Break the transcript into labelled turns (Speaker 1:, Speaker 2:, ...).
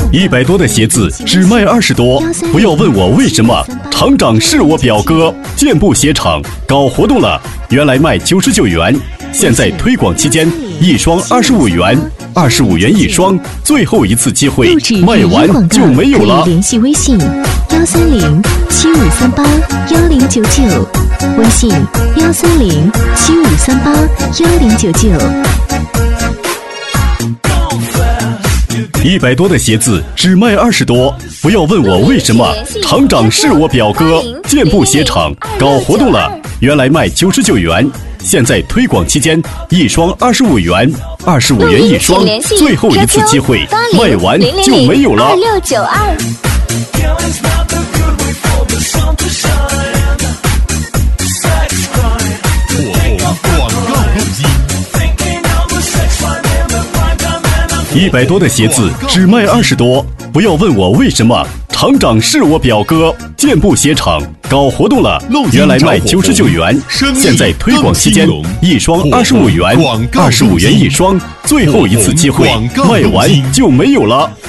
Speaker 1: 100多的鞋子只卖20多，不要问我为什么，厂长是我表哥。健步鞋厂搞活动了，原来卖99元，现在推广期间一双25元，25元一双，最后一次机会，卖完就没有了。
Speaker 2: 联系微信13075381099，微信13075381099。
Speaker 1: 100多的鞋子只卖20多，不要问我为什么，厂长是我表哥。健步鞋厂搞活动了，原来卖99元，现在推广期间一双25元，25元一双，最后一次机会，卖完就没有了。100多的鞋子只卖20多，不要问我为什么，厂长是我表哥。健步鞋厂搞活动了，原来卖99元，现在推广期间一双25元，25元一双，最后一次机会，卖完就没有了。